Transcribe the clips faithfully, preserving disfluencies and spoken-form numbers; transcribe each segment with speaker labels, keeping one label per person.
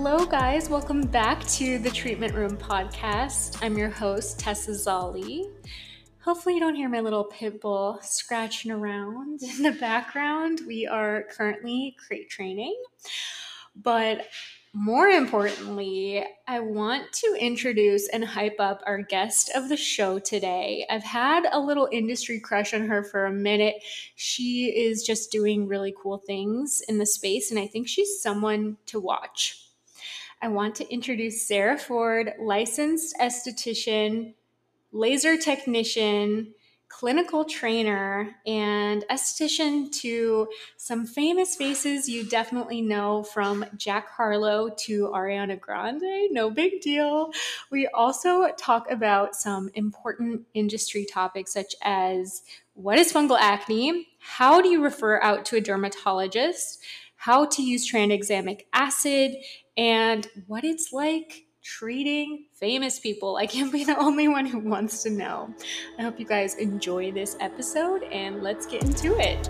Speaker 1: Hello, guys. Welcome back to the Treatment Room podcast. I'm your host, Tessa Zali. Hopefully, you don't hear my little pit bull scratching around in the background. We are currently crate training. But more importantly, I want to introduce and hype up our guest of the show today. I've had a little industry crush on her for a minute. She is just doing really cool things in the space, and I think she's someone to watch. I want to introduce Sarah Ford, licensed esthetician, laser technician, clinical trainer, and esthetician to some famous faces you definitely know, from Jack Harlow to Ariana Grande. No big deal. We also talk about some important industry topics such as what is fungal acne, how do you refer out to a dermatologist, how to use tranexamic acid, and what it's like treating famous people. I can't be the only one who wants to know. I hope you guys enjoy this episode, and let's get into it.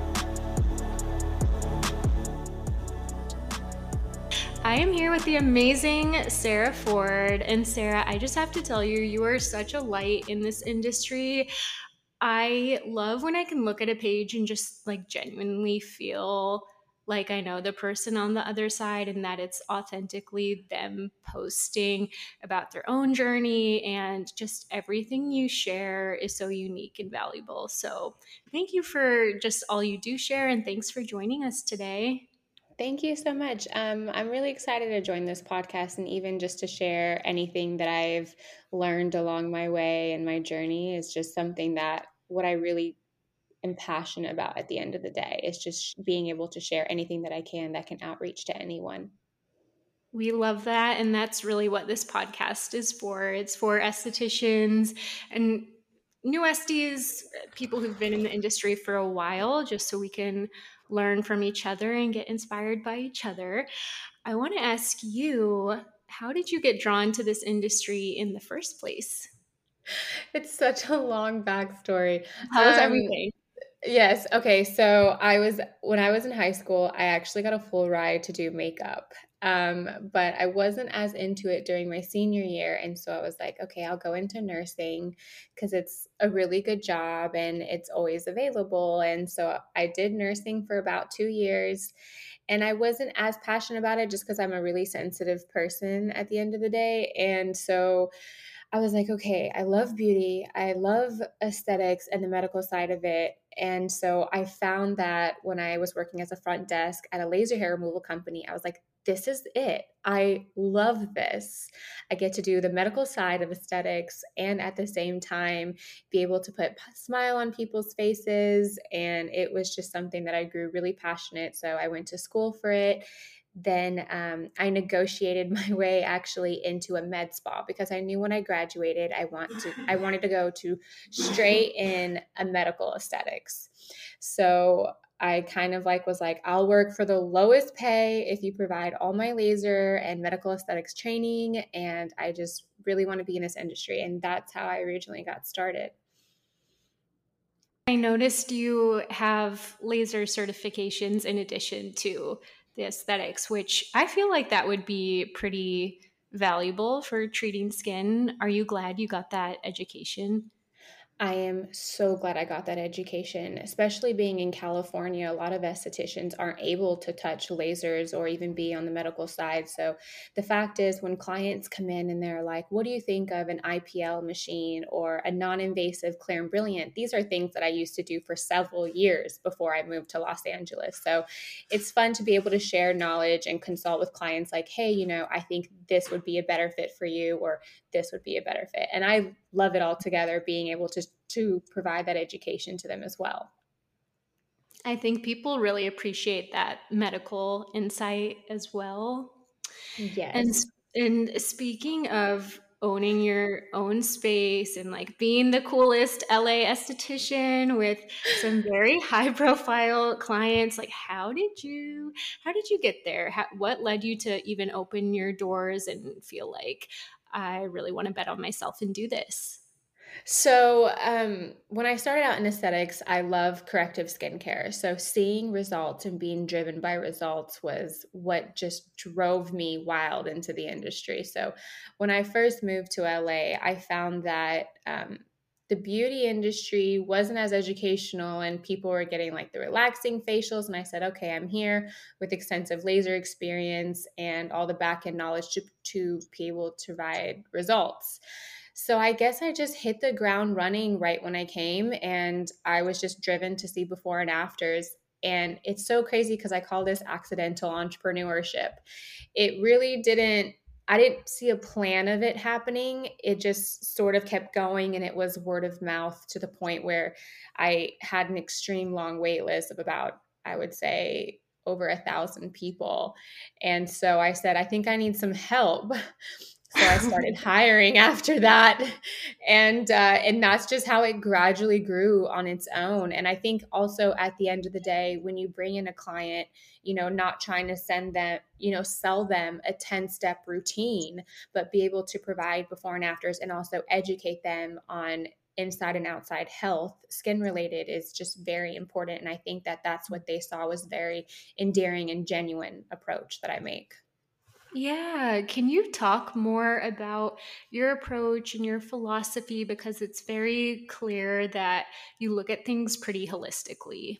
Speaker 1: I am here with the amazing Sarah Ford. And Sarah, I just have to tell you, you are such a light in this industry. I love when I can look at a page and just like genuinely feel like I know the person on the other side, and that it's authentically them posting about their own journey, and just everything you share is so unique and valuable. So thank you for just all you do share, and thanks for joining us today.
Speaker 2: Thank you so much. Um, I'm really excited to join this podcast and even just to share anything that I've learned along my way and my journey is just something that what I really am passionate about at the end of the day is just being able to share anything that I can that can outreach to anyone.
Speaker 1: We love that. And that's really what this podcast is for. It's for estheticians and new esties, people who've been in the industry for a while, just so we can learn from each other and get inspired by each other. I want to ask you, how did you get drawn to this industry in the first place?
Speaker 2: It's such a long backstory.
Speaker 1: Tell us
Speaker 2: Um,
Speaker 1: everything.
Speaker 2: Yes. Okay. So I was, when I was in high school, I actually got a full ride to do makeup. Um, but I wasn't as into it during my senior year. And so I was like, okay, I'll go into nursing because it's a really good job and it's always available. And so I did nursing for about two years. And I wasn't as passionate about it just because I'm a really sensitive person at the end of the day. And so I was like, okay, I love beauty. I love aesthetics and the medical side of it. And so I found that when I was working as a front desk at a laser hair removal company, I was like, this is it. I love this. I get to do the medical side of aesthetics and at the same time be able to put a smile on people's faces. And it was just something that I grew really passionate. So I went to school for it. Then um, I negotiated my way actually into a med spa because I knew when I graduated, I want to, I wanted to go to straight in a medical aesthetics. So I kind of like was like, I'll work for the lowest pay if you provide all my laser and medical aesthetics training. And I just really want to be in this industry. And that's how I originally got started.
Speaker 1: I noticed you have laser certifications in addition to the aesthetics, which I feel like that would be pretty valuable for treating skin. Are you glad you got that education?
Speaker 2: I am so glad I got that education, especially being in California. A lot of estheticians aren't able to touch lasers or even be on the medical side. So the fact is, when clients come in and they're like, what do you think of an I P L machine or a non-invasive Clear and Brilliant? These are things that I used to do for several years before I moved to Los Angeles. So it's fun to be able to share knowledge and consult with clients like, hey, you know, I think this would be a better fit for you, or this would be a better fit. And I love it all together, being able to to provide that education to them as well.
Speaker 1: I think people really appreciate that medical insight as well. And
Speaker 2: Yes.
Speaker 1: and speaking of owning your own space and like being the coolest L A esthetician with some very high profile clients, like how did you how did you get there? How, what led you to even open your doors and feel like I really want to bet on myself and do this?
Speaker 2: So, um, when I started out in aesthetics, I love corrective skincare. So, seeing results and being driven by results was what just drove me wild into the industry. So, when I first moved to L A, I found that um, the beauty industry wasn't as educational and people were getting like the relaxing facials. And I said, okay, I'm here with extensive laser experience and all the back end knowledge to, to be able to provide results. So I guess I just hit the ground running right when I came, and I was just driven to see before and afters. And it's so crazy because I call this accidental entrepreneurship. It really didn't, I didn't see a plan of it happening. It just sort of kept going, and it was word of mouth to the point where I had an extreme long wait list of about, I would say, over a thousand people. And so I said, I think I need some help. So I started hiring after that, and uh, and that's just how it gradually grew on its own. And I think also at the end of the day, when you bring in a client, you know, not trying to send them, you know, sell them a ten step routine, but be able to provide before and afters, and also educate them on inside and outside health, skin related, is just very important. And I think that that's what they saw was very endearing and genuine approach that I make.
Speaker 1: Yeah, can you talk more about your approach and your philosophy? Because it's very clear that you look at things pretty holistically.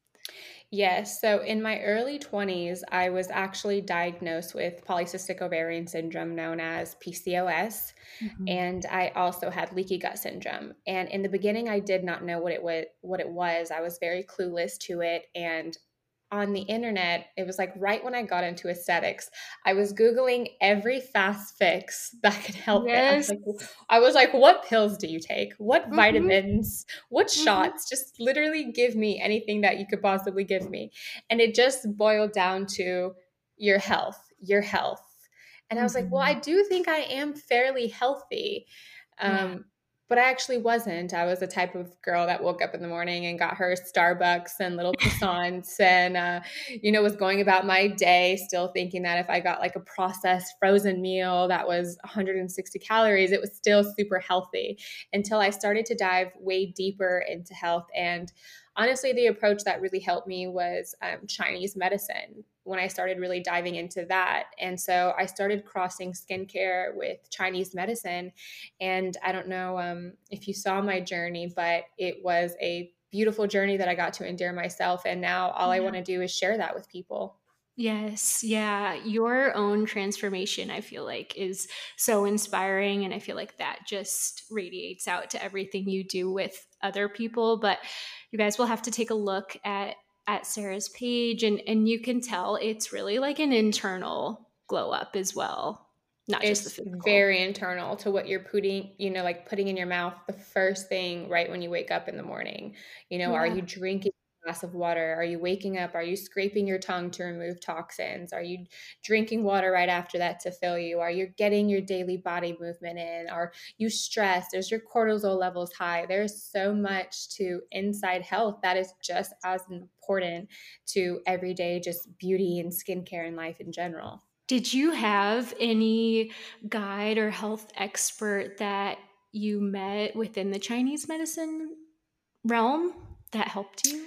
Speaker 2: Yes. So in my early twenties, I was actually diagnosed with polycystic ovarian syndrome, known as P C O S.
Speaker 1: Mhm.
Speaker 2: And I also had leaky gut syndrome. And in the beginning, I did not know what it was, what it was. I was very clueless to it. And on the internet, it was like right when I got into aesthetics, I was Googling every fast fix that could help it. I was
Speaker 1: Yes.
Speaker 2: like, I was like, what pills do you take? What
Speaker 1: Mhm,
Speaker 2: vitamins? What
Speaker 1: mhm,
Speaker 2: shots? Just literally give me anything that you could possibly give me. And it just boiled down to your health, your health. And I was like, well, I
Speaker 1: mhm.
Speaker 2: do think I am fairly healthy.
Speaker 1: Yeah.
Speaker 2: Um, but I actually wasn't. I was the type of girl that woke up in the morning and got her Starbucks and little croissants and, uh, you know, was going about my day still thinking that if I got like a processed frozen meal that was one hundred sixty calories, it was still super healthy until I started to dive way deeper into health. And honestly, the approach that really helped me was um, Chinese medicine when I started really diving into that. And so I started crossing skincare with Chinese medicine. And I don't know um, if you saw my journey, but it was a beautiful journey that I got to endure myself. And now all I
Speaker 1: Yeah.
Speaker 2: want to do is share that with people.
Speaker 1: Yes, yeah. Your own transformation, I feel like, is so inspiring. And I feel like that just radiates out to everything you do with other people. But you guys will have to take a look at at Sarah's page, and and you can tell it's really like an internal glow up as well, not just the
Speaker 2: It's
Speaker 1: physical.
Speaker 2: very internal to what you're putting, you know, like putting in your mouth the first thing right when you wake up in the morning. You know, are
Speaker 1: Yeah.
Speaker 2: you drinking a glass of water? Are you waking up? Are you scraping your tongue to remove toxins? Are you drinking water right after that to fill you? Are you getting your daily body movement in? Are you stressed? Is your cortisol levels high? There's so much to inside health that is just as important to everyday just beauty and skincare and life in general.
Speaker 1: Did you have any guide or health expert that you met within the Chinese medicine realm that helped you?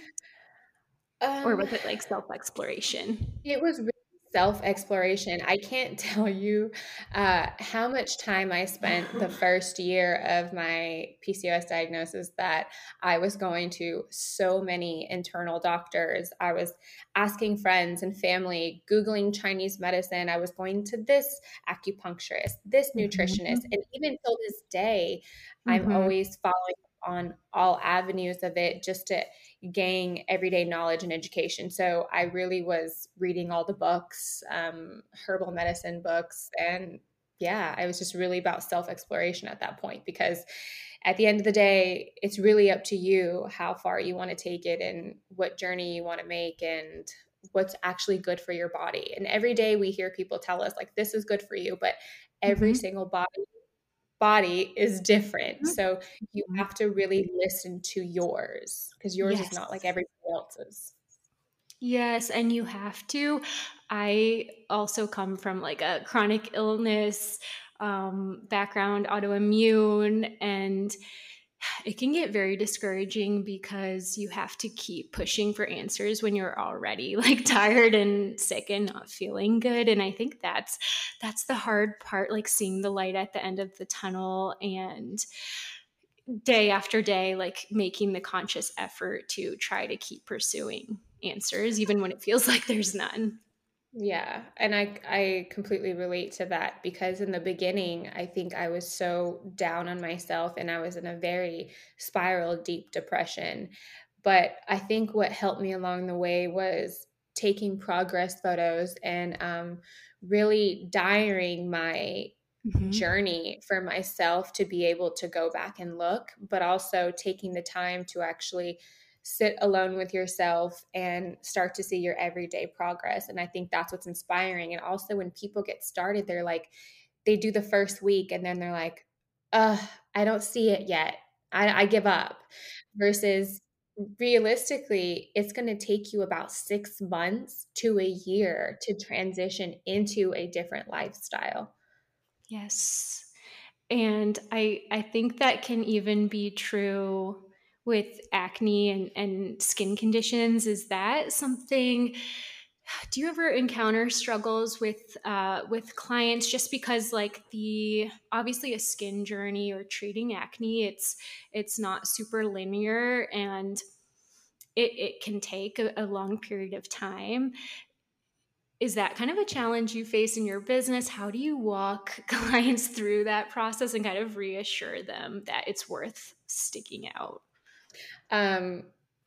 Speaker 1: Or
Speaker 2: Um,
Speaker 1: was it like self exploration?
Speaker 2: It was really self-exploration. I can't tell you uh, how much time I spent the first year of my P C O S diagnosis that I was going to so many internal doctors. I was asking friends and family, Googling Chinese medicine. I was going to this acupuncturist, this nutritionist.
Speaker 1: Mhm.
Speaker 2: And even till this day, I'm
Speaker 1: Mhm.
Speaker 2: always following on all avenues of it just to gain everyday knowledge and education. So I really was reading all the books, um, herbal medicine books, and yeah, I was just really about self exploration at that point because at the end of the day, it's really up to you how far you want to take it and what journey you want to make and what's actually good for your body. And every day we hear people tell us like this is good for you, but every
Speaker 1: Mhm.
Speaker 2: single body body is different. So you
Speaker 1: Mhm.
Speaker 2: have to really listen to yours because yours is not like
Speaker 1: Yes.
Speaker 2: everybody else's.
Speaker 1: Yes, and you have to. I also come from like a chronic illness um, background, autoimmune, and It can get very discouraging because you have to keep pushing for answers when you're already like tired and sick and not feeling good. And I think that's that's the hard part, like seeing the light at the end of the tunnel and day after day, like making the conscious effort to try to keep pursuing answers, even when it feels like there's none.
Speaker 2: Yeah, and I I completely relate to that because in the beginning, I think I was so down on myself and I was in a very spiral deep depression. But I think what helped me along the way was taking progress photos and um, really diarying my
Speaker 1: Mhm.
Speaker 2: journey for myself to be able to go back and look, but also taking the time to actually sit alone with yourself and start to see your everyday progress. And I think that's what's inspiring. And also, when people get started, they're like, they do the first week and then they're like, uh, I don't see it yet. I, I give up. Versus realistically, it's going to take you about six months to a year to transition into a different lifestyle.
Speaker 1: Yes. And I I think that can even be true with acne and, and skin conditions. Is that something, do you ever encounter struggles with uh, with clients just because like the obviously a skin journey or treating acne, it's it's not super linear and it, it can take a, a long period of time. Is that kind of a challenge you face in your business? How do you walk clients through that process and kind of reassure them that it's worth sticking out?
Speaker 2: Um,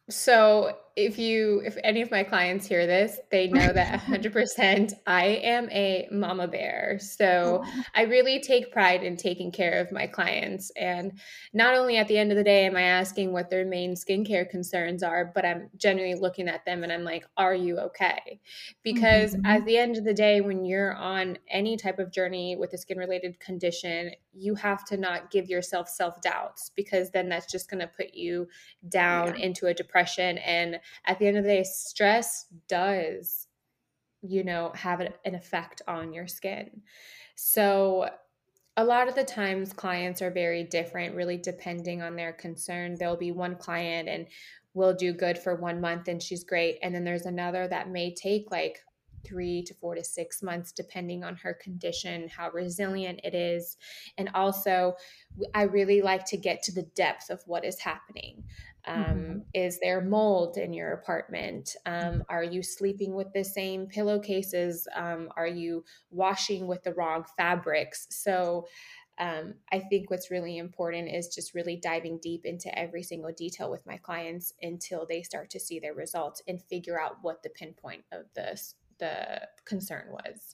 Speaker 2: so if you, if any of my clients hear this, they know that one hundred percent I am a mama bear. So
Speaker 1: Oh,
Speaker 2: I really take pride in taking care of my clients. And not only at the end of the day am I asking what their main skincare concerns are, but I'm genuinely looking at them and I'm like, are you okay? Because at
Speaker 1: mhm.
Speaker 2: the end of the day, when you're on any type of journey with a skin related condition, you have to not give yourself self doubts because then that's just going to put you
Speaker 1: Yeah.
Speaker 2: down into a depression. And at the end of the day, stress does, you know, have an, an effect on your skin. So a lot of the times clients are very different, really depending on their concern. There'll be one client and will do good for one month and she's great. And then there's another that may take like three to four to six months, depending on her condition, how resilient it is. And also, I really like to get to the depth of what is happening. Um,
Speaker 1: Mhm.
Speaker 2: is there mold in your apartment? Um, are you sleeping with the same pillowcases? Um, are you washing with the wrong fabrics? So, um, I think what's really important is just really diving deep into every single detail with my clients until they start to see their results and figure out what the pinpoint of this the concern was.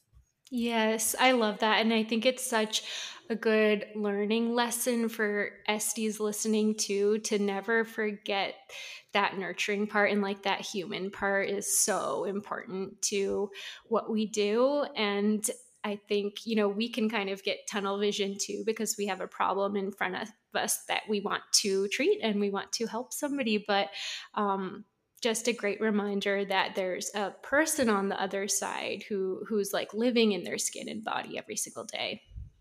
Speaker 1: Yes, I love that. And I think it's such a good learning lesson for S Ds listening to, to never forget that nurturing part and like that human part is so important to what we do. And I think, you know, we can kind of get tunnel vision too because we have a problem in front of us that we want to treat and we want to help somebody. But um, just a great reminder that there's a person on the other side who who's like living in their skin and body every single day.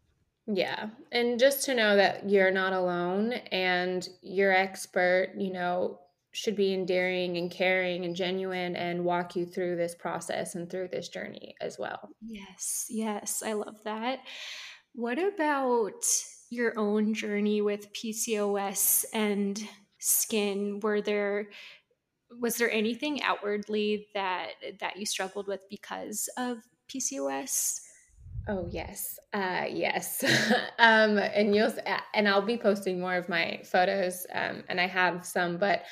Speaker 2: Yeah. And just to know that you're not alone and your expert, you know, should be endearing and caring and genuine and walk you through this process and through this journey as well.
Speaker 1: Yes, yes, I love that. What about your own journey with P C O S and skin? Were there was there anything outwardly that that you struggled with because of P C O S?
Speaker 2: Oh yes, uh, yes, um, and you'll s- a- and I'll be posting more of my photos, um, and I have some, but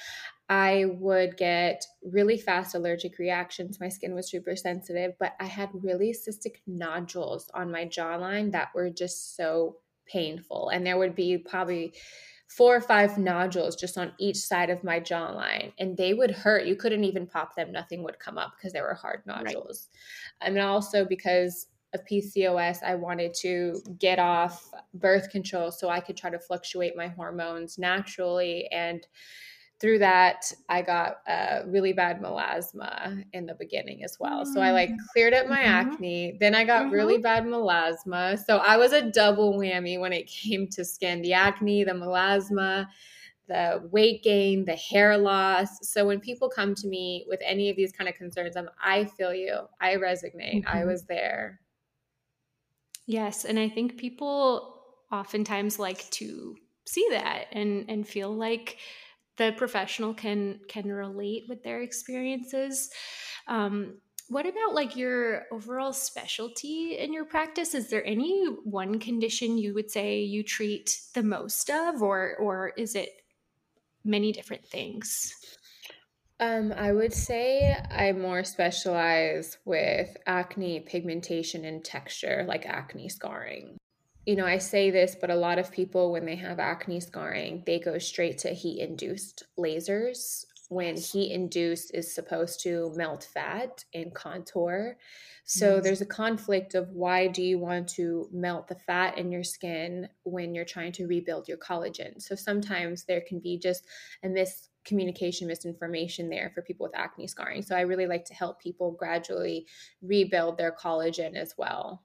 Speaker 2: I would get really fast allergic reactions. My skin was super sensitive, but I had really cystic nodules on my jawline that were just so painful, and there would be probably four or five nodules just on each side of my jawline, and they would hurt. You couldn't even pop them; nothing would come up because they were hard
Speaker 1: Right.
Speaker 2: nodules. And also because of P C O S, I wanted to get off birth control so I could try to fluctuate my hormones naturally. And through that, I got a really bad melasma in the beginning as well. So I like cleared up my
Speaker 1: Mm-hmm.
Speaker 2: acne. Then I got
Speaker 1: Mm-hmm.
Speaker 2: really bad melasma. So I was a double whammy when it came to skin, the acne, the melasma, the weight gain, the hair loss. So when people come to me with any of these kind of concerns, I'm, I feel you. I resonate. I
Speaker 1: Mm-hmm.
Speaker 2: was there.
Speaker 1: Yes, and I think people oftentimes like to see that and and feel like the professional can can relate with their experiences. Um, what about like your overall specialty in your practice? Is there any one condition you would say you treat the most of, or or is it many different things?
Speaker 2: Um, I would say I more specialize with acne, pigmentation, and texture, like acne scarring. You know, I say this, but a lot of people, when they have acne scarring, they go straight to heat induced lasers when
Speaker 1: Yes.
Speaker 2: heat induced is supposed to melt fat and contour. So
Speaker 1: Yes.
Speaker 2: there's a conflict of why do you want to melt the fat in your skin when you're trying to rebuild your collagen? So sometimes there can be just a miscommunication, misinformation there for people with acne scarring. So I really like to help people gradually rebuild their collagen as well.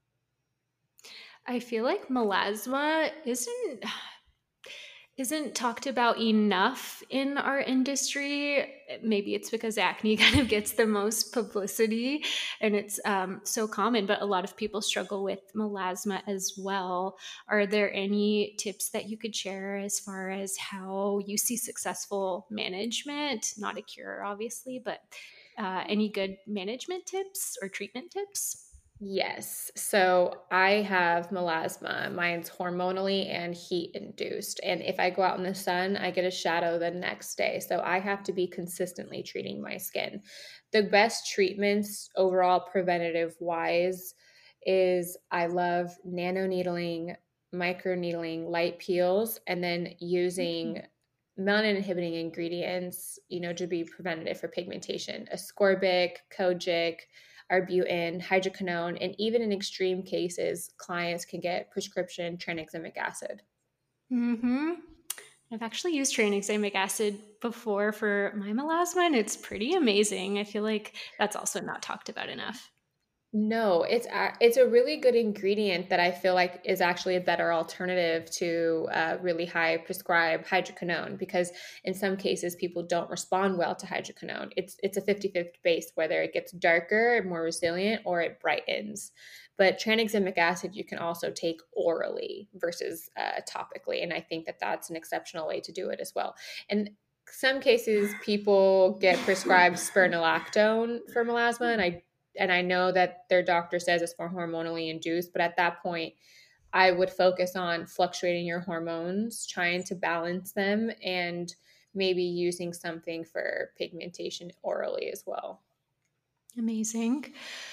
Speaker 1: I feel like melasma isn't isn't talked about enough in our industry. Maybe it's because acne kind of gets the most publicity and it's um, so common, but a lot of people struggle with melasma as well. Are there any tips that you could share as far as how you see successful management? Not a cure, obviously, but uh, any good management tips or treatment tips?
Speaker 2: Yes. So I have melasma. Mine's hormonally and heat induced. And if I go out in the sun, I get a shadow the next day. So I have to be consistently treating my skin. The best treatments overall, preventative wise, is I love nano needling, micro needling, light peels, and then using melanin inhibiting ingredients, you know, to be preventative for pigmentation. Ascorbic, Kojic, arbutin, hydroquinone, and even in extreme cases, clients can get prescription tranexamic acid.
Speaker 1: Mm-hmm. I've actually used tranexamic acid before for my melasma, and it's pretty amazing. I feel like that's also not talked about enough.
Speaker 2: No, it's a, it's a really good ingredient that I feel like is actually a better alternative to uh, really high prescribed hydroquinone because in some cases people don't respond well to hydroquinone. It's it's a fifty-fifty base whether it gets darker, more resilient, or it brightens. But tranexamic acid you can also take orally versus uh, topically, and I think that that's an exceptional way to do it as well. And some cases people get prescribed spironolactone for melasma, and I and I know that their doctor says it's more hormonally induced, but at that point, I would focus on fluctuating your hormones, trying to balance them, and maybe using something for pigmentation orally as well.
Speaker 1: Amazing.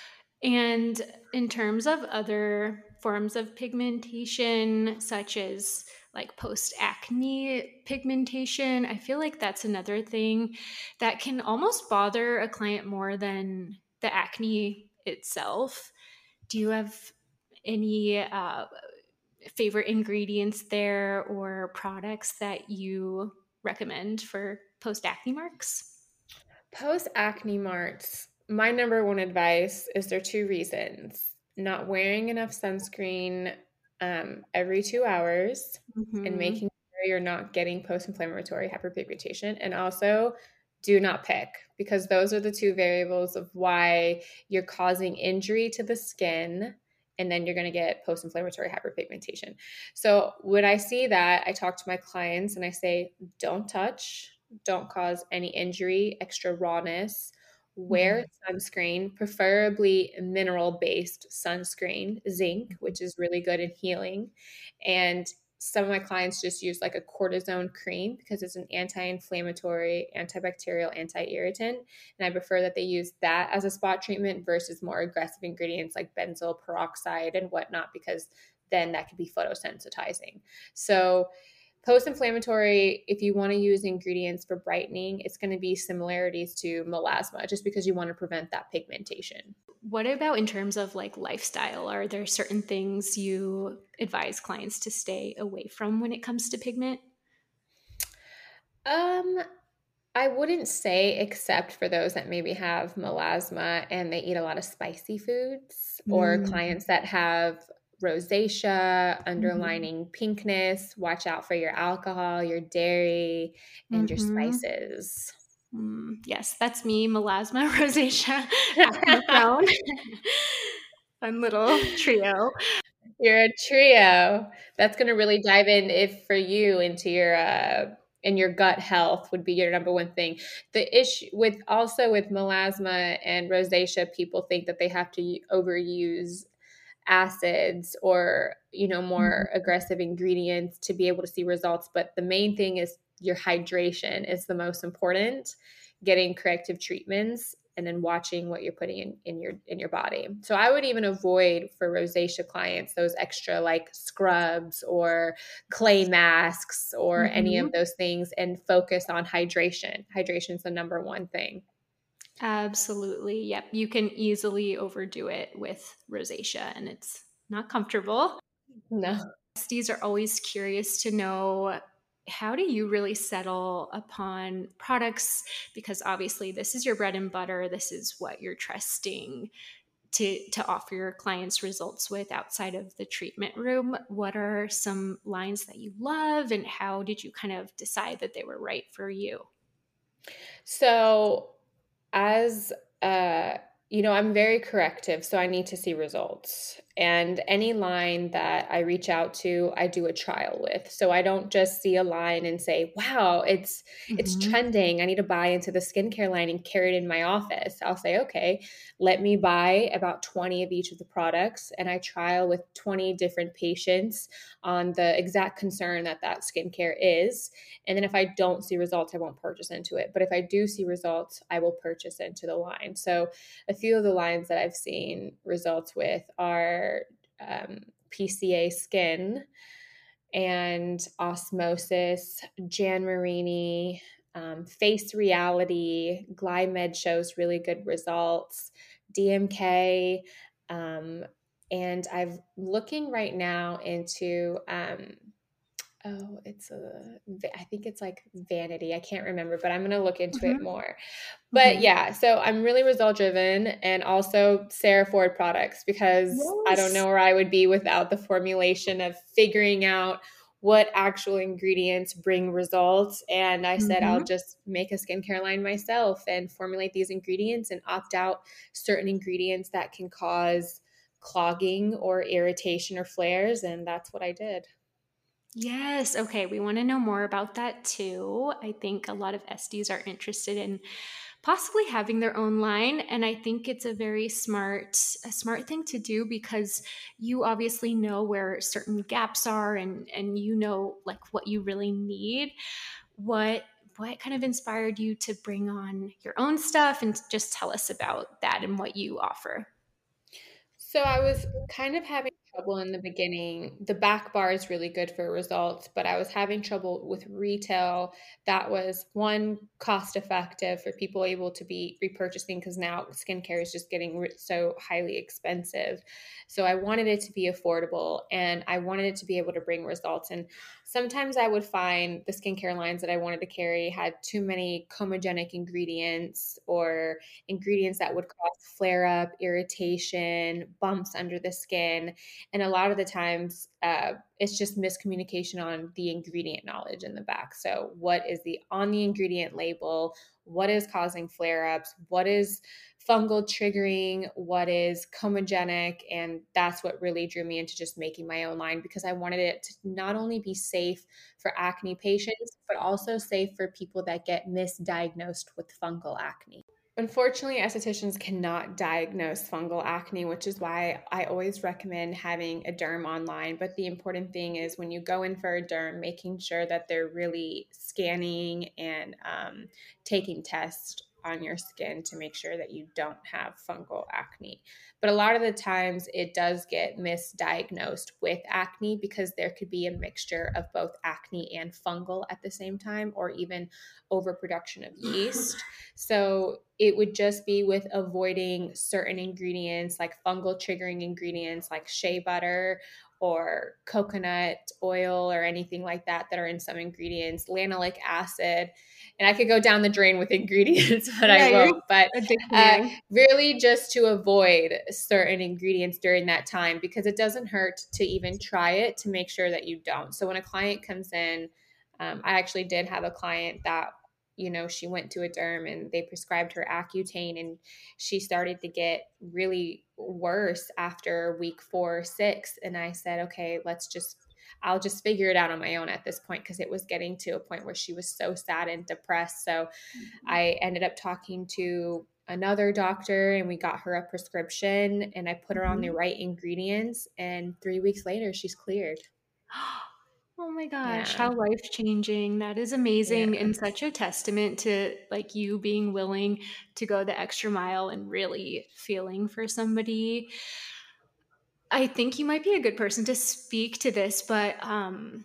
Speaker 1: And in terms of other forms of pigmentation, such as like post acne pigmentation, I feel like that's another thing that can almost bother a client more than the acne itself. Do you have any uh, favorite ingredients there or products that you recommend for post acne marks?
Speaker 2: Post acne marks, my number one advice is there are two reasons not wearing enough sunscreen um, every two hours and
Speaker 1: Mm-hmm.
Speaker 2: making sure you're not getting post inflammatory hyperpigmentation, and also do not pick because those are the two variables of why you're causing injury to the skin and then you're going to get post inflammatory hyperpigmentation. So when I see that, I talk to my clients and I say, don't touch, don't cause any injury, extra rawness. Wear sunscreen, preferably mineral based sunscreen, zinc, which is really good in healing. And some of my clients just use like a cortisone cream because it's an anti inflammatory, antibacterial, anti irritant. And I prefer that they use that as a spot treatment versus more aggressive ingredients like benzoyl peroxide and whatnot, because then that could be photosensitizing. So, post inflammatory, if you want to use ingredients for brightening, it's going to be similarities to melasma just because you want to prevent that pigmentation.
Speaker 1: What about in terms of like lifestyle? Are there certain things you advise clients to stay away from when it comes to pigment?
Speaker 2: Um, I wouldn't say except for those that maybe have melasma and they eat a lot of spicy foods, or
Speaker 1: Mm-hmm.
Speaker 2: clients that have rosacea,
Speaker 1: Mm-hmm.
Speaker 2: underlining pinkness. Watch out for your alcohol, your dairy, and your
Speaker 1: Mm-hmm.
Speaker 2: spices.
Speaker 1: Mm, yes, that's me, melasma, rosacea, acne prone. Fun little trio.
Speaker 2: You're a trio. That's going to really dive in if for you into your uh in your gut health would be your number one thing. The issue with also with melasma and rosacea, people think that they have to overuse acids or, you know,
Speaker 1: Mhm.
Speaker 2: more aggressive ingredients to be able to see results, but the main thing is your hydration is the most important. Getting corrective treatments and then watching what you're putting in, in your in your body. So I would even avoid for rosacea clients those extra like scrubs or clay masks or any of
Speaker 1: Mhm.
Speaker 2: those things and focus on hydration. Hydration is the number one thing.
Speaker 1: Absolutely. Yep. You can easily overdo it with rosacea and it's not comfortable.
Speaker 2: No.
Speaker 1: Besties are always curious to know, how do you really settle upon products? Because obviously, this is your bread and butter. This is what you're trusting to, to offer your clients results with outside of the treatment room. What are some lines that you love, and how did you kind of decide that they were right for you?
Speaker 2: So as uh you know, I'm very corrective, so I need to see results. And any line that I reach out to, I do a trial with. So I don't just see a line and say, "Wow, it's it's
Speaker 1: Mhm.
Speaker 2: trending. I need to buy into the skincare line and carry it in my office." I'll say, "Okay, let me buy about twenty of each of the products and I trial with twenty different patients on the exact concern that that skincare is. And then if I don't see results, I won't purchase into it. But if I do see results, I will purchase into the line." So a few of the lines that I've seen results with are um, P C A Skin and Osmosis, Jan Marini, um, Face Reality, Glymed shows really good results, D M K. Um, and I'm looking right now into um, oh, it's a, I think it's like Vanity. I can't remember, but I'm going to look into it
Speaker 1: Mhm.
Speaker 2: more. But
Speaker 1: Mhm.
Speaker 2: yeah, so I'm really result driven and also Sarah Ford products because I don't know
Speaker 1: Yes.
Speaker 2: where I would be without the formulation of figuring out what actual ingredients bring results. And I said, I'll
Speaker 1: Mhm.
Speaker 2: just make a skincare line myself and formulate these ingredients and opt out certain ingredients that can cause clogging or irritation or flares. And that's what I did.
Speaker 1: Yes. Okay. We want to know more about that too. I think a lot of S Ds are interested in possibly having their own line, and I think it's a very smart a smart thing to do, because you obviously know where certain gaps are, and and you know like what you really need. What what kind of inspired you to bring on your own stuff, and just tell us about that and what you offer?
Speaker 2: So I was kind of having trouble in the beginning. The back bar is really good for results, but I was having trouble with retail that was one cost effective for people able to be repurchasing because now skincare is just getting re- so highly expensive. So I wanted it to be affordable and I wanted it to be able to bring results. And sometimes I would find the skincare lines that I wanted to carry had too many comedogenic ingredients or ingredients that would cause flare up, irritation, bumps under the skin. And a lot of the times, uh, it's just miscommunication on the ingredient knowledge in the back. So, what is the on the ingredient label? What is causing flare ups? What is fungal triggering? What is comedogenic? And that's what really drew me into just making my own line because I wanted it to not only be safe for acne patients, but also safe for people that get misdiagnosed with fungal acne. Unfortunately, estheticians cannot diagnose fungal acne, which is why I always recommend having a derm online. But the important thing is when you go in for a derm, making sure that they're really scanning and um, taking tests on your skin to make sure that you don't have fungal acne. But a lot of the times it does get misdiagnosed with acne because there could be a mixture of both acne and fungal at the same time, or even overproduction of yeast. So it would just be with avoiding certain ingredients like fungal triggering ingredients like shea butter or coconut oil or anything like that that are in some ingredients, lanolic acid. And I could go down the drain with ingredients, but yeah, I won't. But uh, really just to avoid certain ingredients during that time, because it doesn't hurt to even try it to make sure that you don't. So when a client comes in, um, I actually did have a client that, you know, she went to a derm and they prescribed her Accutane, and she started to get really worse after week four or six. And I said, okay, let's just, I'll just figure it out on my own at this point, because it was getting to a point where she was so sad and depressed. So mm-hmm. I ended up talking to another doctor and we got her a prescription, and I put her mm-hmm. on the right ingredients, and three weeks later she's cleared.
Speaker 1: Oh my gosh, yeah. How life-changing. That is amazing yeah. and such a testament to like you being willing to go the extra mile and really feeling for somebody. I think you might be a good person to speak to this, but um,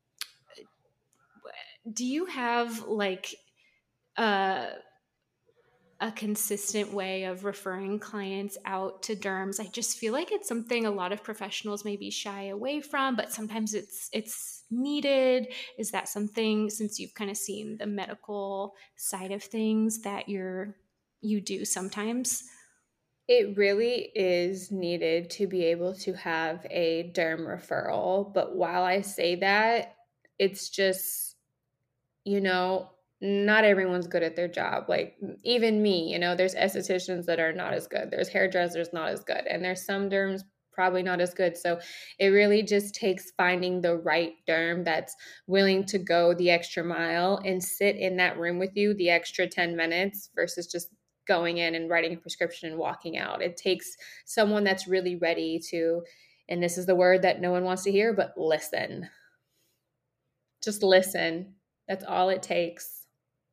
Speaker 1: do you have like a, a consistent way of referring clients out to derms? I just feel like it's something a lot of professionals maybe shy away from, but sometimes it's it's needed. Is that something, since you've kind of seen the medical side of things, that you're you do sometimes?
Speaker 2: It really is needed to be able to have a derm referral. But while I say that, it's just, you know, not everyone's good at their job. Like even me, you know, there's estheticians that are not as good. There's hairdressers not as good. And there's some derms probably not as good. So it really just takes finding the right derm that's willing to go the extra mile and sit in that room with you the extra ten minutes versus just going in and writing a prescription and walking out. It takes someone that's really ready to, and this is the word that no one wants to hear, but listen. Just listen. That's all it takes.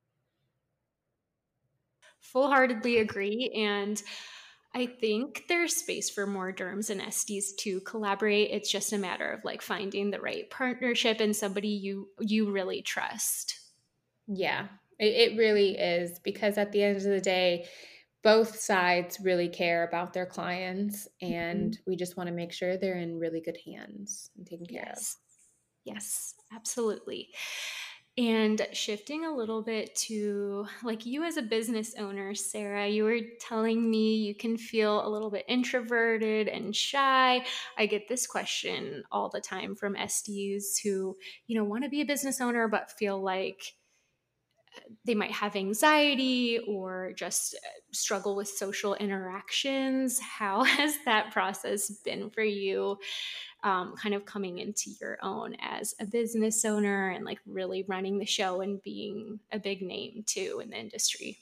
Speaker 1: Full-heartedly agree. And I think there's space for more derms and S Ds to collaborate. It's just a matter of like finding the right partnership and somebody you you really trust.
Speaker 2: Yeah, it, it really is, because at the end of the day, both sides really care about their clients, and mm-hmm. we just want to make sure they're in really good hands and taken care
Speaker 1: yes. of. Yes, absolutely. And shifting a little bit to like you as a business owner, Sarah, you were telling me you can feel a little bit introverted and shy. I get this question all the time from S Ds who, you know, want to be a business owner, but feel like they might have anxiety or just struggle with social interactions. How has that process been for you? Um, kind of coming into your own as a business owner and like really running the show and being a big name too in the industry?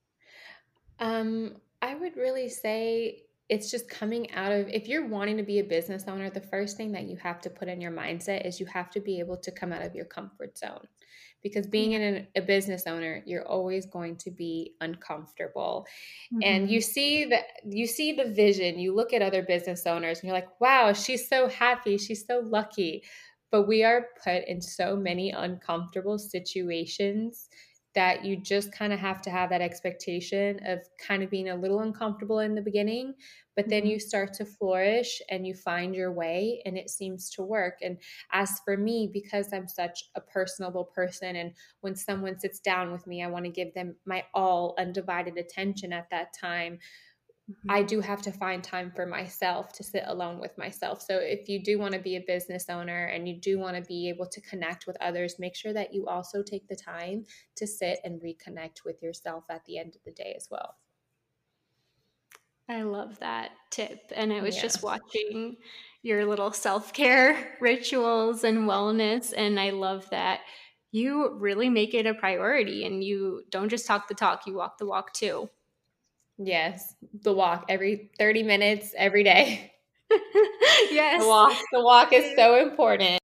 Speaker 2: Um, I would really say it's just coming out of, if you're wanting to be a business owner, the first thing that you have to put in your mindset is you have to be able to come out of your comfort zone. Because being in a business owner, you're always going to be uncomfortable. Mm-hmm. And you see that you see the vision, you look at other business owners and you're like, wow, she's so happy. She's so lucky. But we are put in so many uncomfortable situations that you just kind of have to have that expectation of kind of being a little uncomfortable in the beginning, but then mm-hmm. you start to flourish and you find your way and it seems to work. And as for me, because I'm such a personable person, and when someone sits down with me, I want to give them my all undivided attention at that time. Mm-hmm. I do have to find time for myself to sit alone with myself. So if you do want to be a business owner and you do want to be able to connect with others, make sure that you also take the time to sit and reconnect with yourself at the end of the day as well.
Speaker 1: I love that tip. And I was yeah. just watching your little self-care rituals and wellness. And I love that you really make it a priority and you don't just talk the talk, you walk the walk too.
Speaker 2: Yes, the walk every thirty minutes every day.
Speaker 1: Yes.
Speaker 2: The walk, the walk is so important.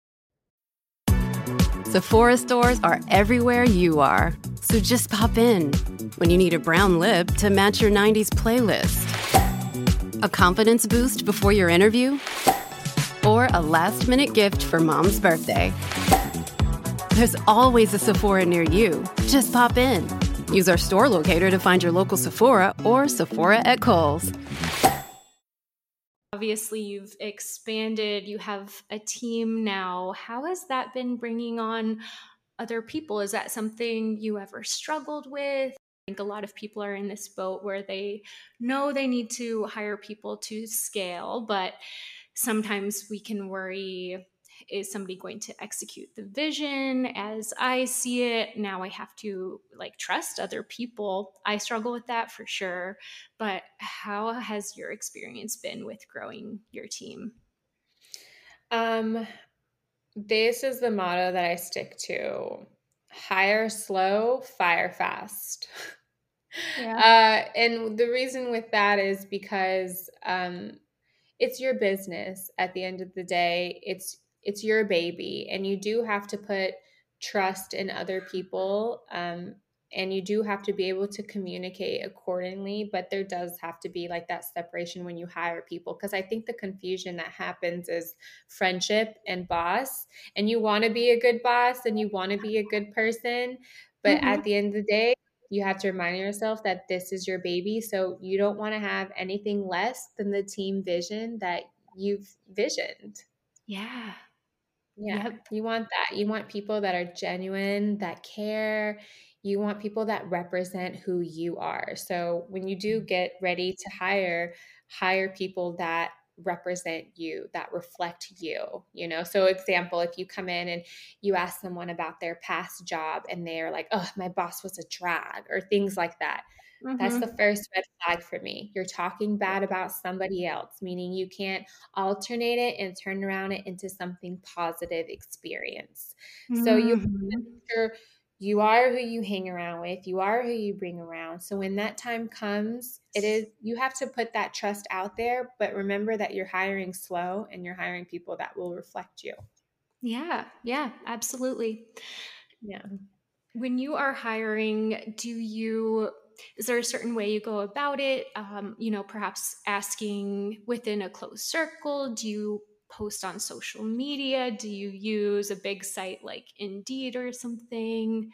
Speaker 3: Sephora stores are everywhere you are. So just pop in when you need a brown lip to match your nineties playlist, a confidence boost before your interview, or a last-minute gift for mom's birthday. There's always a Sephora near you. Just pop in. Use our store locator to find your local Sephora or Sephora at Kohl's.
Speaker 1: Obviously, you've expanded, you have a team now. How has that been bringing on other people? Is that something you ever struggled with? I think a lot of people are in this boat where they know they need to hire people to scale, but sometimes we can worry, is somebody going to execute the vision as I see it? Now I have to like trust other people. I struggle with that for sure. But how has your experience been with growing your team?
Speaker 2: Um, this is the motto that I stick to. Hire slow, fire fast.
Speaker 1: Yeah.
Speaker 2: Uh, and the reason with that is because um, it's your business at the end of the day. It's it's your baby, and you do have to put trust in other people. Um, and you do have to be able to communicate accordingly, but there does have to be like that separation when you hire people, because I think the confusion that happens is friendship and boss, and you want to be a good boss and you want to be a good person, but
Speaker 1: Mm-hmm.
Speaker 2: at the end of the day, you have to remind yourself that this is your baby. So you don't want to have anything less than the team vision that you've visioned.
Speaker 1: Yeah.
Speaker 2: Yeah.
Speaker 1: Yep.
Speaker 2: You want that. You want people that are genuine, that care. You want people that represent who you are. So when you do get ready to hire, hire people that represent you, that reflect you, you know? So example, if you come in and you ask someone about their past job and they're like, oh, my boss was a drag, or things like that. That's the
Speaker 1: Mm-hmm.
Speaker 2: first red flag for me. You're talking bad about somebody else, meaning you can't alternate it and turn around it into something positive experience. So you
Speaker 1: Mm-hmm.
Speaker 2: sure you are who you hang around with, you are who you bring around. So when that time comes, it is, you have to put that trust out there, but remember that you're hiring slow and you're hiring people that will reflect you.
Speaker 1: Yeah. Yeah. Absolutely.
Speaker 2: Yeah.
Speaker 1: When you are hiring, do you, is there a certain way you go about it? Um, you know, perhaps asking within a close circle? Do you post on social media? Do you use a big site like Indeed or something?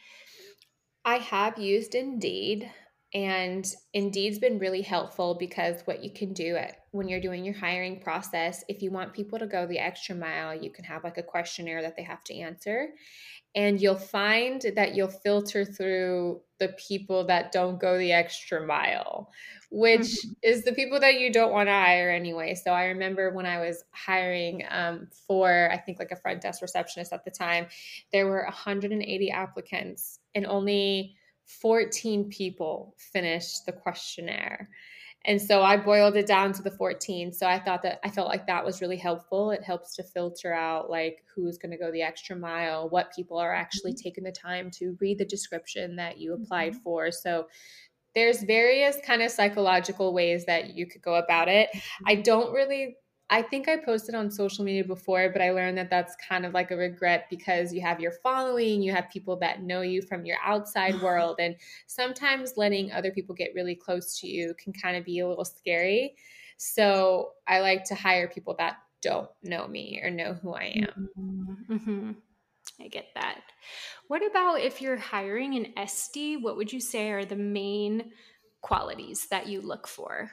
Speaker 2: I have used Indeed, and Indeed's been really helpful because what you can do at, when you're doing your hiring process, if you want people to go the extra mile, you can have like a questionnaire that they have to answer. And you'll find that you'll filter through the people that don't go the extra mile, which
Speaker 1: Mhm.
Speaker 2: is the people that you don't want to hire anyway. So I remember when I was hiring um, for, I think like a front desk receptionist at the time, there were one hundred eighty applicants and only fourteen people finished the questionnaire. And so I boiled it down to the fourteen. So I thought that I felt like that was really helpful. It helps to filter out like who's going to go the extra mile, what people are actually taking the time to read the description that you applied for. So there's various kind of psychological ways that you could go about it. I don't really, I think I posted on social media before, but I learned that that's kind of like a regret because you have your following, you have people that know you from your outside world. And sometimes letting other people get really close to you can kind of be a little scary. So I like to hire people that don't know me or know who I am.
Speaker 1: Mm-hmm. I get that. What about if you're hiring an S D? What would you say are the main qualities that you look for?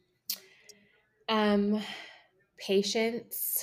Speaker 2: Um, patience,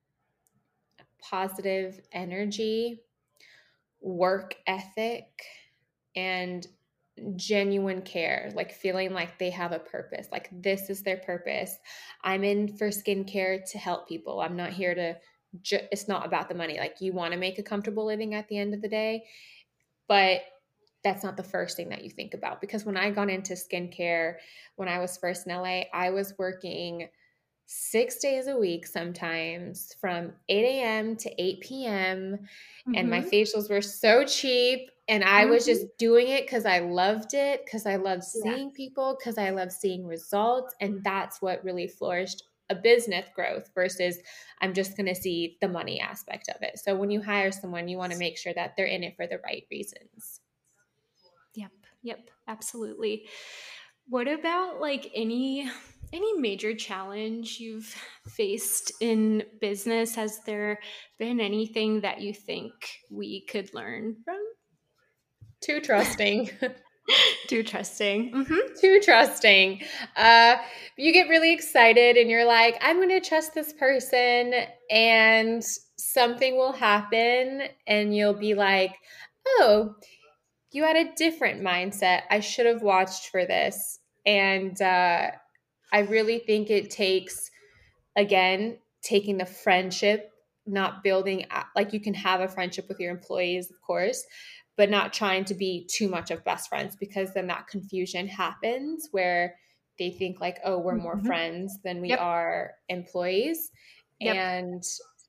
Speaker 2: positive energy, work ethic, and genuine care, like feeling like they have a purpose, like this is their purpose. I'm in for skincare to help people. I'm not here to ju- it's not about the money. Like you want to make a comfortable living at the end of the day, but that's not the first thing that you think about, because when I got into skincare when I was first in L A, I was working six days a week, sometimes from eight a.m. to eight p.m. And my
Speaker 1: Mm-hmm.
Speaker 2: facials were so cheap. And I was
Speaker 1: Mm-hmm.
Speaker 2: just doing it because I loved it, because I loved
Speaker 1: Yeah.
Speaker 2: seeing people, because I love seeing results. And that's what really flourished a business growth versus I'm just going to see the money aspect of it. So when you hire someone, you want to make sure that they're in it for the right reasons.
Speaker 1: Yep. Yep. Absolutely. What about like any any major challenge you've faced in business? Has there been anything that you think we could learn from?
Speaker 2: Too trusting.
Speaker 1: Too trusting. Mm-hmm.
Speaker 2: Too trusting. Uh, you get really excited and you're like, I'm going to trust this person, and something will happen and you'll be like, oh, you had a different mindset. I should have watched for this. And uh, I really think it takes, again, taking the friendship, not building, like you can have a friendship with your employees, of course, but not trying to be too much of best friends, because then that confusion happens where they think like, oh, we're more
Speaker 1: Mm-hmm.
Speaker 2: friends than we
Speaker 1: Yep.
Speaker 2: are employees.
Speaker 1: Yep.
Speaker 2: And,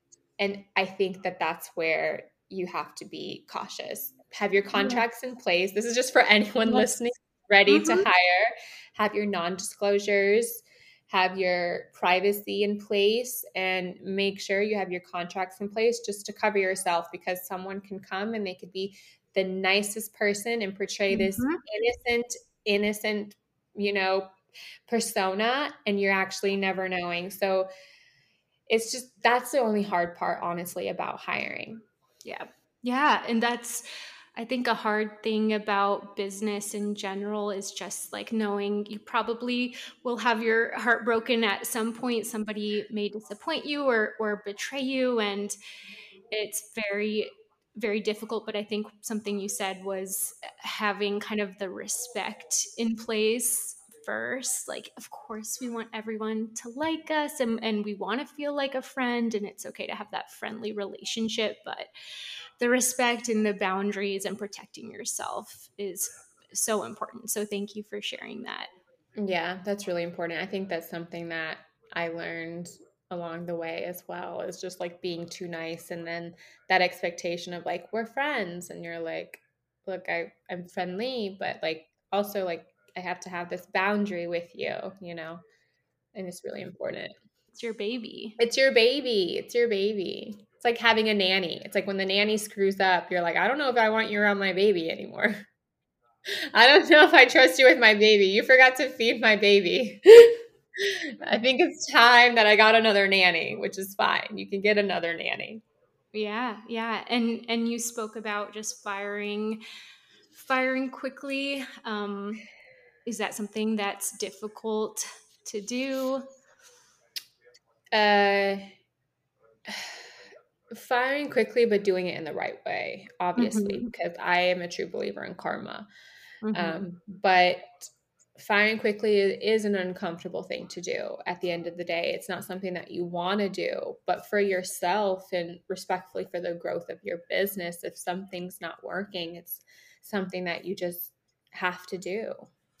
Speaker 2: and I think that that's where you have to be cautious. Have your contracts in place. This is just for anyone
Speaker 1: Yes.
Speaker 2: listening, ready
Speaker 1: Mhm.
Speaker 2: to hire. Have your non-disclosures, have your privacy in place, and make sure you have your contracts in place just to cover yourself, because someone can come and they could be the nicest person and portray this
Speaker 1: Mhm.
Speaker 2: innocent, innocent, you know, persona, and you're actually never knowing. So it's just, that's the only hard part, honestly, about hiring.
Speaker 1: Yeah. Yeah. And that's, I think, a hard thing about business in general is just like knowing you probably will have your heart broken at some point. Somebody may disappoint you or, or betray you. And it's very, very difficult. But I think something you said was having kind of the respect in place first. Like, of course, we want everyone to like us, and, and we want to feel like a friend, and it's okay to have that friendly relationship. But the respect and the boundaries and protecting yourself is so important. So thank you for sharing that.
Speaker 2: Yeah, that's really important. I think that's something that I learned along the way as well, is just like being too nice, and then that expectation of like, we're friends, and you're like, look, I, I'm friendly, but like also like I have to have this boundary with you, you know, and it's really important.
Speaker 1: It's your baby.
Speaker 2: It's your baby. It's your baby. It's like having a nanny. It's like when the nanny screws up, you're like, I don't know if I want you around my baby anymore. I don't know if I trust you with my baby. You forgot to feed my baby. I think it's time that I got another nanny, which is fine. You can get another nanny.
Speaker 1: Yeah, yeah. And and you spoke about just firing firing quickly. Um, is that something that's difficult to do?
Speaker 2: Uh firing quickly, but doing it in the right way, obviously,
Speaker 1: Mm-hmm.
Speaker 2: because I am a true believer in karma.
Speaker 1: Mm-hmm.
Speaker 2: Um, but firing quickly is an uncomfortable thing to do at the end of the day. It's not something that you want to do, but for yourself and respectfully for the growth of your business, if something's not working, it's something that you just have to do,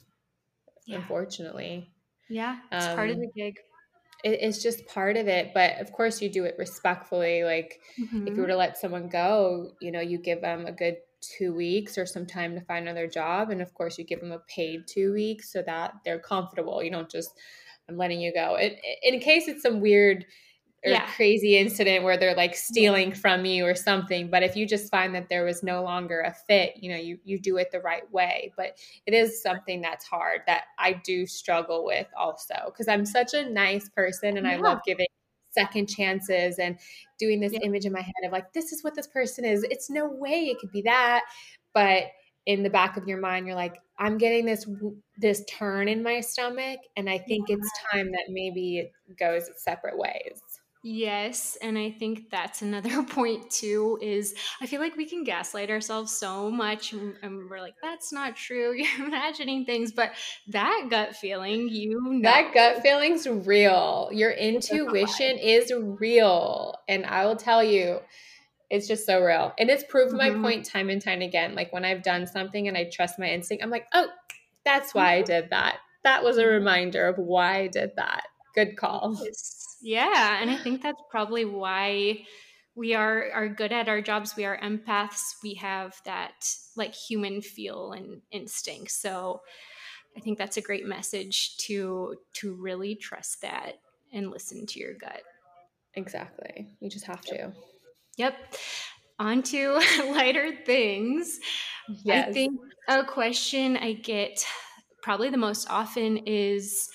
Speaker 1: Yeah.
Speaker 2: unfortunately.
Speaker 1: Yeah, it's part of
Speaker 2: Um,
Speaker 1: the gig.
Speaker 2: it, it's just part of it, but of course you do it respectfully. Like
Speaker 1: Mm-hmm.
Speaker 2: if you were to let someone go, you know, you give them a good two weeks or some time to find another job. And of course you give them a paid two weeks so that they're comfortable. You don't just, I'm letting you go. It, in case it's some weird or
Speaker 1: Yeah.
Speaker 2: crazy incident where they're like stealing from you or something. But if you just find that there was no longer a fit, you know, you, you do it the right way. But it is something that's hard that I do struggle with also, because I'm such a nice person and I
Speaker 1: Yeah.
Speaker 2: love giving second chances and doing this
Speaker 1: Yeah.
Speaker 2: image in my head of like, this is what this person is. It's no way it could be that. But in the back of your mind, you're like, I'm getting this this turn in my stomach, and I think it's time that maybe it goes its separate ways.
Speaker 1: Yes, and I think that's another point too, is I feel like we can gaslight ourselves so much, and, and we're like, that's not true. You're imagining things, but that gut feeling, you know.
Speaker 2: That gut feeling's real. Your intuition is real. And I will tell you, it's just so real. And it's proved my
Speaker 1: Mhm.
Speaker 2: point time and time again. Like when I've done something and I trust my instinct, I'm like, oh, that's why I did that. That was a reminder of why I did that. Good call.
Speaker 1: Yes. Yeah, and I think that's probably why we are are good at our jobs. We are empaths. We have that like human feel and instinct. So I think that's a great message to to really trust that and listen to your gut.
Speaker 2: Exactly. You just have to.
Speaker 1: Yep. On to lighter things.
Speaker 2: Yes.
Speaker 1: I think a question I get probably the most often is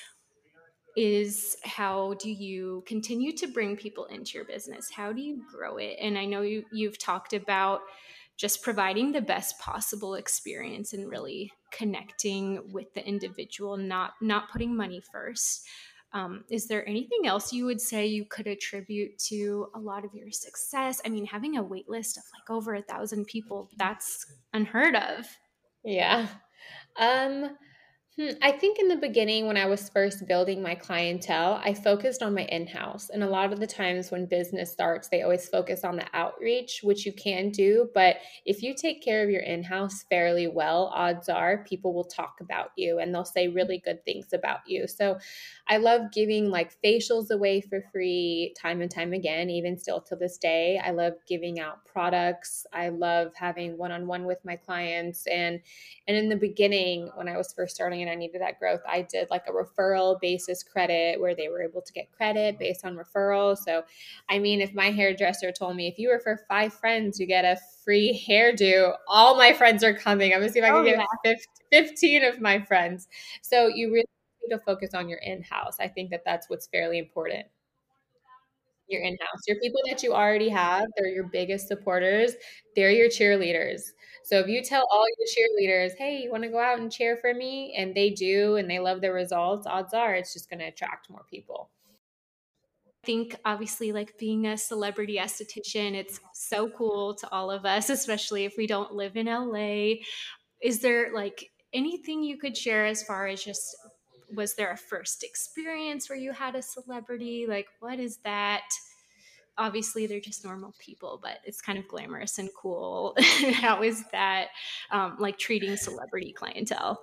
Speaker 1: is how do you continue to bring people into your business? How do you grow it? And I know you you've talked about just providing the best possible experience and really connecting with the individual, not not putting money first. Um, is there anything else you would say you could attribute to a lot of your success? I mean, having a wait list of like over a thousand people, that's unheard of.
Speaker 2: Yeah. Um, Hmm, I think in the beginning, when I was first building my clientele, I focused on my in-house. And a lot of the times when business starts, they always focus on the outreach, which you can do. But if you take care of your in-house fairly well, odds are people will talk about you and they'll say really good things about you. So I love giving like facials away for free time and time again, even still to this day. I love giving out products. I love having one-on-one with my clients. And and in the beginning, when I was first starting and I needed that growth, I did like a referral basis credit where they were able to get credit based on referral. So, I mean, if my hairdresser told me, if you refer five friends, you get a free hairdo, all my friends are coming. I'm going to see if I can
Speaker 1: Oh,
Speaker 2: get
Speaker 1: yeah.
Speaker 2: fifteen of my friends. So you really need to focus on your in-house. I think that that's what's fairly important. Your in-house, your people that you already have, they're your biggest supporters. They're your cheerleaders. So if you tell all your cheerleaders, hey, you want to go out and cheer for me? And they do, and they love the results, odds are it's just going to attract more people.
Speaker 1: I think obviously like being a celebrity esthetician, it's so cool to all of us, especially if we don't live in L A. Is there like anything you could share as far as just, was there a first experience where you had a celebrity? Like, what is that? Obviously, they're just normal people, but it's kind of glamorous and cool. How is that um, like treating celebrity clientele?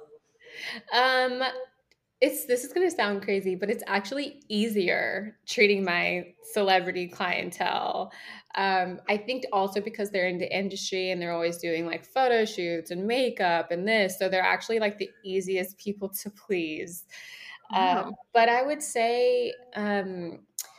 Speaker 2: Um, it's this is going to sound crazy, but it's actually easier treating my celebrity clientele. Um, I think also because they're in the industry and they're always doing like photo shoots and makeup and this, so they're actually like the easiest people to please. Uh,
Speaker 1: Wow.
Speaker 2: but I would say, um,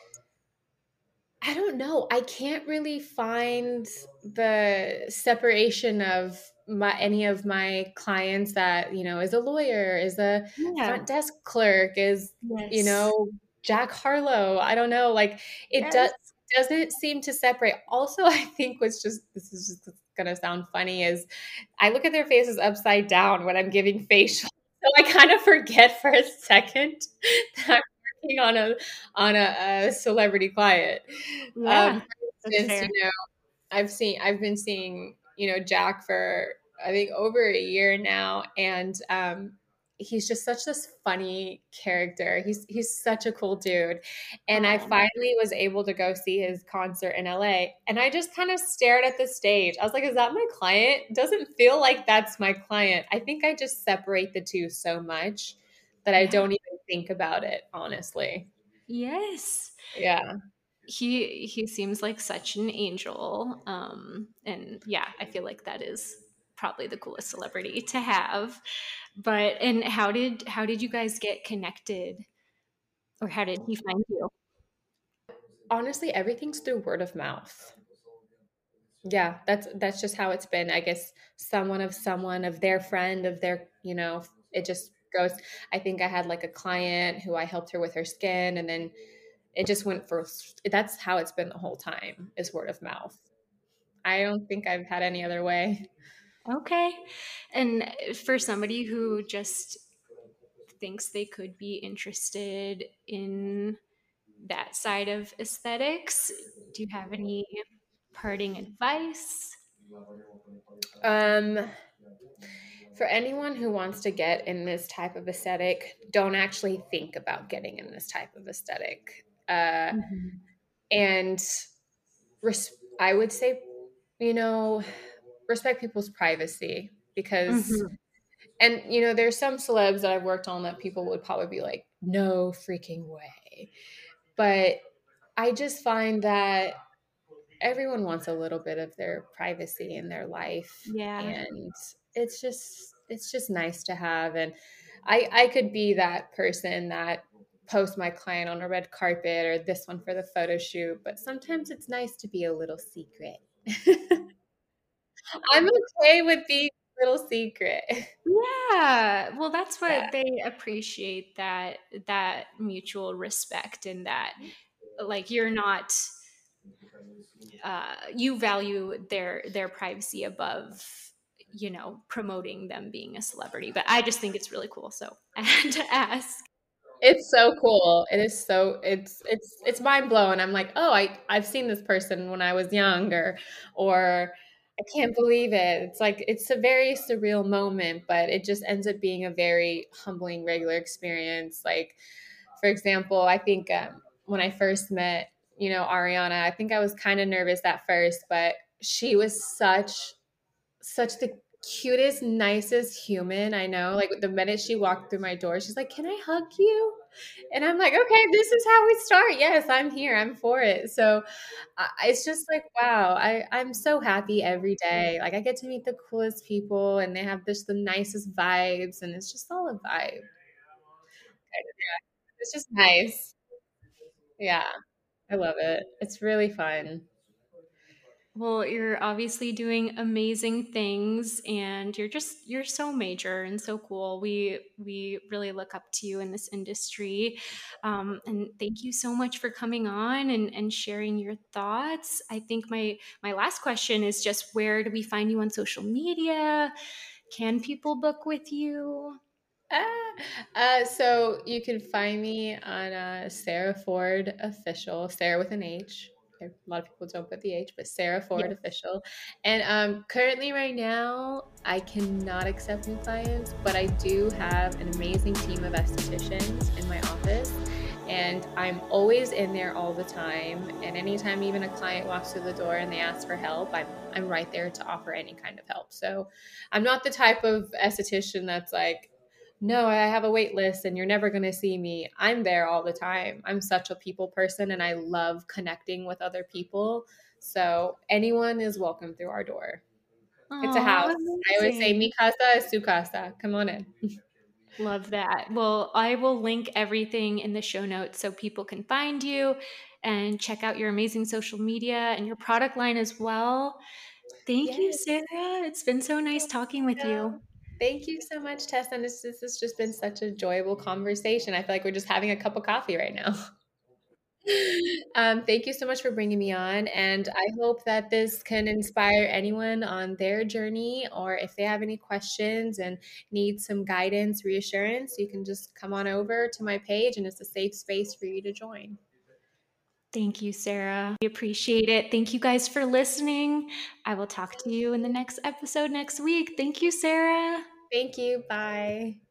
Speaker 2: I don't know. I can't really find the separation of my any of my clients that, you know, is a lawyer, is a
Speaker 1: Yeah.
Speaker 2: front desk clerk, is, you
Speaker 1: Yes.
Speaker 2: know, Jack Harlow. I don't know. Like it
Speaker 1: Yes.
Speaker 2: does doesn't seem to separate. Also, I think what's just this is just gonna sound funny is I look at their faces upside down when I'm giving facial. So I kind of forget for a second that I'm working on a on a, a celebrity client. Um,
Speaker 1: Yeah.
Speaker 2: for
Speaker 1: That's
Speaker 2: instance,
Speaker 1: fair.
Speaker 2: you know, I've seen I've been seeing, you know, Jack for I think over a year now, and um, he's just such this funny character. He's he's such a cool dude. And I
Speaker 1: Oh,
Speaker 2: finally was able to go see his concert in L A, and I just kind of stared at the stage. I was like, is that my client? Doesn't feel like that's my client. I think I just separate the two so much that I
Speaker 1: yeah.
Speaker 2: don't even think about it, honestly.
Speaker 1: Yes.
Speaker 2: Yeah.
Speaker 1: He he seems like such an angel. Um, and yeah, I feel like that is probably the coolest celebrity to have. But and how did how did you guys get connected? Or how did he find you?
Speaker 2: Honestly, everything's through word of mouth. Yeah, that's that's just how it's been. I guess someone of someone of their friend of their, you know, it just goes. I think I had like a client who I helped her with her skin, and then it just went for that's how it's been the whole time is word of mouth. I don't think I've had any other way.
Speaker 1: Okay. And for somebody who just thinks they could be interested in that side of aesthetics, do you have any parting advice?
Speaker 2: Um, for anyone who wants to get in this type of aesthetic, don't actually think about getting in this type of aesthetic. Uh,
Speaker 1: Mhm.
Speaker 2: and res- I would say, you know, respect people's privacy because,
Speaker 1: Mhm.
Speaker 2: and you know, there's some celebs that I've worked on that people would probably be like, no freaking way. But I just find that everyone wants a little bit of their privacy in their life,
Speaker 1: Yeah.
Speaker 2: and it's just it's just nice to have. And I I could be that person that post my client on a red carpet or this one for the photo shoot, but sometimes it's nice to be a little secret. I'm okay with being a little secret.
Speaker 1: Yeah. Well, that's
Speaker 2: Yeah.
Speaker 1: what they appreciate, that that mutual respect, and that like you're not uh, you value their their privacy above, you know, promoting them being a celebrity. But I just think it's really cool, so I had to ask.
Speaker 2: It's so cool. It is so it's it's it's mind blowing. I'm like, oh, I I've seen this person when I was younger, or I can't believe it. It's like it's a very surreal moment, but it just ends up being a very humbling, regular experience. Like, for example, I think um, when I first met, you know, Ariana, I think I was kind of nervous at first, but she was such such the cutest, nicest human I know. Like the minute she walked through my door, she's like, "Can I hug you?" And I'm like, "Okay, this is how we start. Yes, I'm here. I'm for it." So uh, it's just like, wow, I I'm so happy every day. Like I get to meet the coolest people, and they have just the nicest vibes, and it's just all a vibe. It's just nice. Yeah, I love it. It's really fun.
Speaker 1: Well, you're obviously doing amazing things, and you're just you're so major and so cool. We we really look up to you in this industry. Um, and thank you so much for coming on and, and sharing your thoughts. I think my my last question is just, where do we find you on social media? Can people book with you?
Speaker 2: Ah, uh, so you can find me on uh, Sarah Ford Official, Sarah with an H. A lot of people don't put the H, but Sarah Ford
Speaker 1: Yes.
Speaker 2: Official. And um, currently, right now, I cannot accept new clients, but I do have an amazing team of estheticians in my office. And I'm always in there all the time. And anytime even a client walks through the door and they ask for help, I'm, I'm right there to offer any kind of help. So I'm not the type of esthetician that's like, no, I have a wait list and you're never going to see me. I'm there all the time. I'm such a people person and I love connecting with other people. So anyone is welcome through our door. It's a
Speaker 1: Oh,
Speaker 2: house. I always say, mi
Speaker 1: amazing.
Speaker 2: casa es su casa. Come on in.
Speaker 1: Love that. Well, I will link everything in the show notes so people can find you and check out your amazing social media and your product line as well. Thank you,
Speaker 2: Yes.
Speaker 1: Sarah. It's been so nice talking with you.
Speaker 2: Thank you so much, Tess. And this, this has just been such an enjoyable conversation. I feel like we're just having a cup of coffee right now. Um, thank you so much for bringing me on. And I hope that this can inspire anyone on their journey, or if they have any questions and need some guidance, reassurance, you can just come on over to my page and it's a safe space for you to join.
Speaker 1: Thank you, Sarah. We appreciate it. Thank you guys for listening. I will talk to you in the next episode next week. Thank you, Sarah.
Speaker 2: Thank you. Bye.